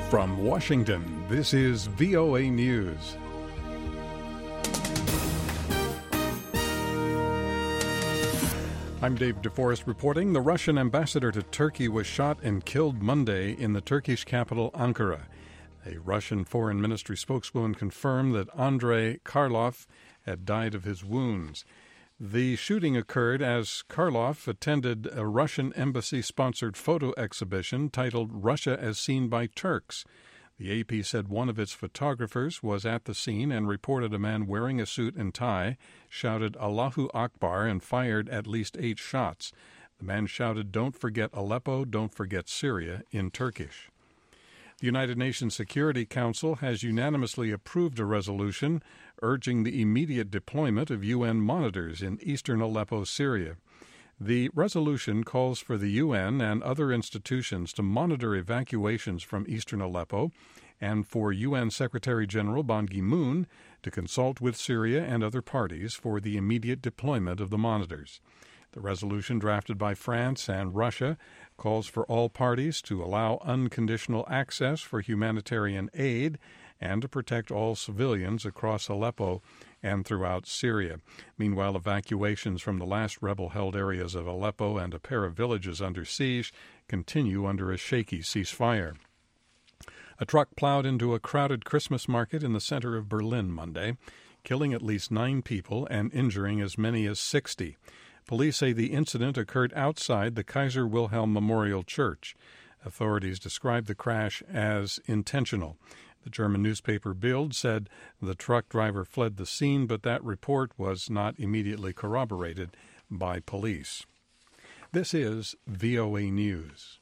From Washington, this is VOA News. I'm Dave DeForest reporting. The Russian ambassador to Turkey was shot and killed Monday in the Turkish capital, Ankara. A Russian foreign ministry spokeswoman confirmed that Andrei Karlov had died of his wounds. The shooting occurred as Karlov attended a Russian embassy-sponsored photo exhibition titled Russia as Seen by Turks. The AP said one of its photographers was at the scene and reported a man wearing a suit and tie shouted Allahu Akbar and fired at least 8 shots. The man shouted, "Don't forget Aleppo, don't forget Syria," in Turkish. The United Nations Security Council has unanimously approved a resolution urging the immediate deployment of UN monitors in eastern Aleppo, Syria. The resolution calls for the UN and other institutions to monitor evacuations from eastern Aleppo and for UN Secretary-General Ban Ki-moon to consult with Syria and other parties for the immediate deployment of the monitors. The resolution, drafted by France and Russia, calls for all parties to allow unconditional access for humanitarian aid and to protect all civilians across Aleppo and throughout Syria. Meanwhile, evacuations from the last rebel-held areas of Aleppo and a pair of villages under siege continue under a shaky ceasefire. A truck plowed into a crowded Christmas market in the center of Berlin Monday, killing at least 9 people and injuring as many as 60. Police say the incident occurred outside the Kaiser Wilhelm Memorial Church. Authorities described the crash as intentional. The German newspaper Bild said the truck driver fled the scene, but that report was not immediately corroborated by police. This is VOA News.